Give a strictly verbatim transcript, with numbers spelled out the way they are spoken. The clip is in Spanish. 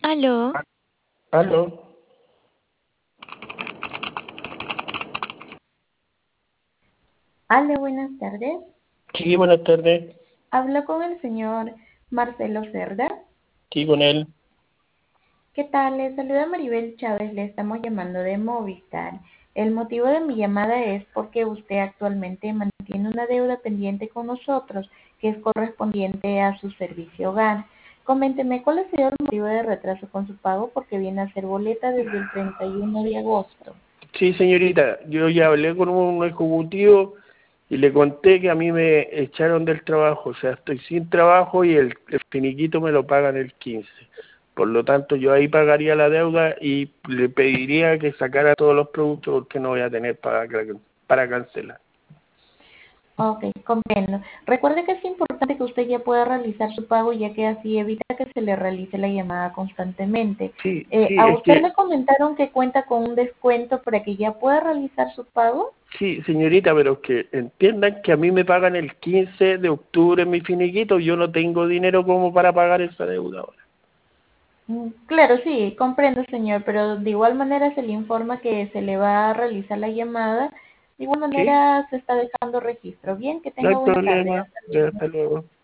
Aló, Aló, Hola, buenas tardes. sí, buenas tardes, Hablo con el señor Marcelo Cerda. sí, con él. ¿Qué tal? Le saluda Maribel Chávez. Le estamos llamando de Movistar. El motivo de mi llamada es porque usted actualmente mantiene una deuda pendiente con nosotros que es correspondiente a su servicio hogar. Coménteme cuál ha sido el motivo de retraso con su pago porque viene a ser boleta desde el treinta y uno de agosto. Sí, señorita, yo ya hablé con un ejecutivo y le conté que a mí me echaron del trabajo, o sea, estoy sin trabajo y el, el finiquito me lo pagan el quince. Por lo tanto, yo ahí pagaría la deuda y le pediría que sacara todos los productos porque no voy a tener para, para cancelar. Ok, comprendo. Recuerde que es importante que usted ya pueda realizar su pago, ya que así evita que se le realice la llamada constantemente. Sí, Eh, sí, ¿A es usted le que, comentaron que cuenta con un descuento para que ya pueda realizar su pago? sí, señorita, pero que entiendan que a mí me pagan el quince de octubre mi finiquito y yo no tengo dinero como para pagar esa deuda ahora. Mm, Claro, sí, comprendo, señor, pero de igual manera se le informa que se le va a realizar la llamada. De igual ¿Sí? manera se está dejando registro. Bien, que No hay tenga buena tarde. problema. Hasta Ya, luego. hasta luego.